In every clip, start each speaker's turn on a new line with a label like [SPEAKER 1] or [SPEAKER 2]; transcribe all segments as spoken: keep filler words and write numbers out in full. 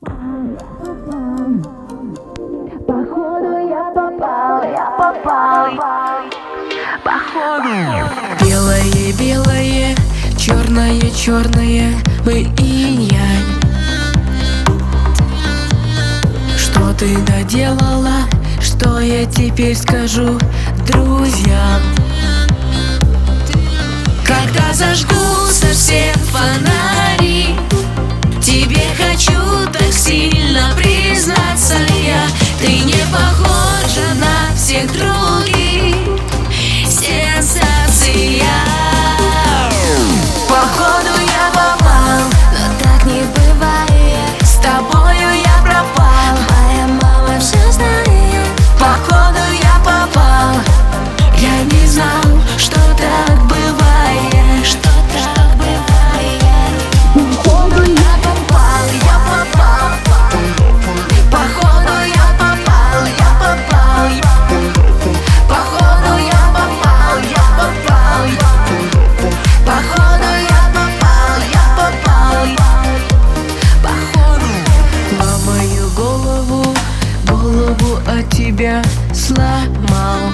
[SPEAKER 1] Походу я попал, я попал, походу.
[SPEAKER 2] Белое, белое, черное, черное, мы инь-янь. Что ты наделала, что я теперь скажу друзьям? Когда зажгутся все фонари, тебе хочу так сильно признаться я. Ты не похожа на всех других. Сенсация. Походу я попал, но так не бывает. С тобою я пропал, моя мама все знает. Походу я попал, я не знал, что так бывает, что так бывает. Походу я попал, я попал. Походу я попал, я попал. Походу я попал, я попал. Походу я попал, я попал. Походу на мою голову, голову от тебя сломал.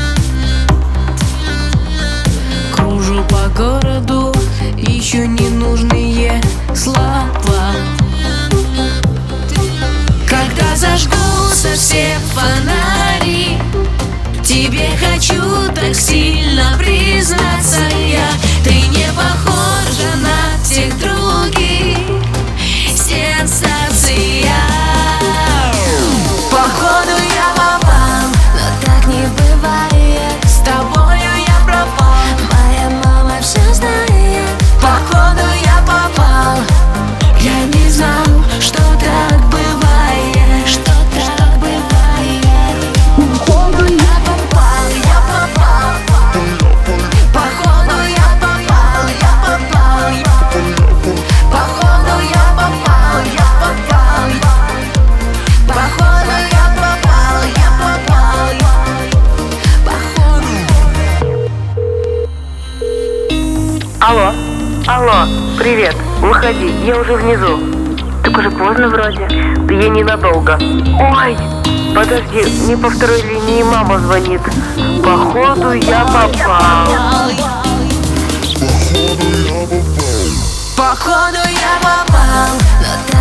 [SPEAKER 2] Кружу по городу, ищу ненужные слова. Когда зажгутся все фонари, тебе хочу так сильно признаться я. Ты не похожа на всех других. Сенсация. Походу я попал, но так не бывает. С тобою я пропал, моя мама все знает. Походу я попал, я не знал, что так бывает, что так бывает. Походу я попал, я попал. Походу я попал, я попал. Походу я попал, я попал. Походу я попал, я попал. Походу.
[SPEAKER 3] Алло, алло, привет, выходи, я уже внизу. Так уже поздно вроде, да я ненадолго. Ой, подожди, мне по второй линии мама звонит. Походу я попал.
[SPEAKER 2] Походу я попал, но